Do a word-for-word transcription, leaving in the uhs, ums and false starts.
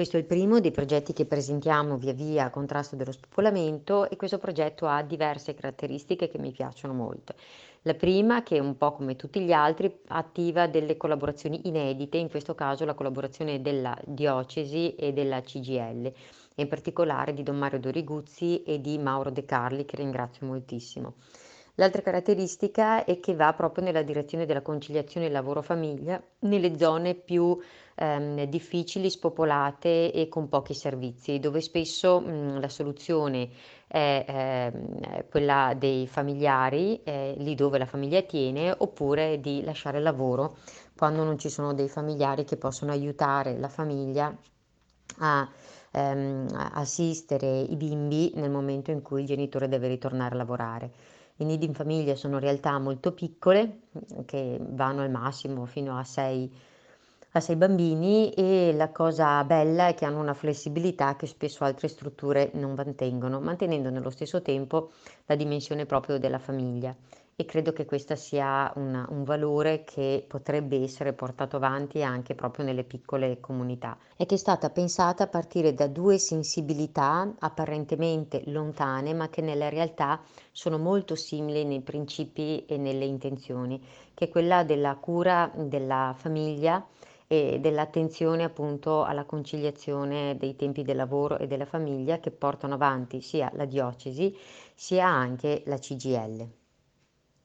Questo è il primo dei progetti che presentiamo via via a contrasto dello spopolamento e questo progetto ha diverse caratteristiche che mi piacciono molto. La prima, che un po' come tutti gli altri, attiva delle collaborazioni inedite, in questo caso la collaborazione della diocesi e della C G I L, e in particolare di Don Mario Doriguzzi e di Mauro De Carli, che ringrazio moltissimo. L'altra caratteristica è che va proprio nella direzione della conciliazione lavoro-famiglia nelle zone più ehm, difficili, spopolate e con pochi servizi, dove spesso mh, la soluzione è ehm, quella dei familiari, eh, lì dove la famiglia tiene, oppure di lasciare il lavoro quando non ci sono dei familiari che possono aiutare la famiglia a ehm, a- assistere i bimbi nel momento in cui il genitore deve ritornare a lavorare. I nidi in famiglia sono realtà molto piccole, mm, che vanno al massimo fino a sei, a sei bambini, e la cosa bella è che hanno una flessibilità che spesso altre strutture non mantengono, mantenendo nello stesso tempo la dimensione proprio della famiglia. E credo che questo sia una- un valore che potrebbe essere portato avanti anche proprio nelle piccole comunità e che è stata pensata a partire da due sensibilità apparentemente lontane, ma che nella realtà sono molto simili nei principi e nelle intenzioni, che è quella della cura della famiglia e dell'attenzione appunto alla conciliazione dei tempi del lavoro e della famiglia, che portano avanti sia la diocesi sia anche la C G I L.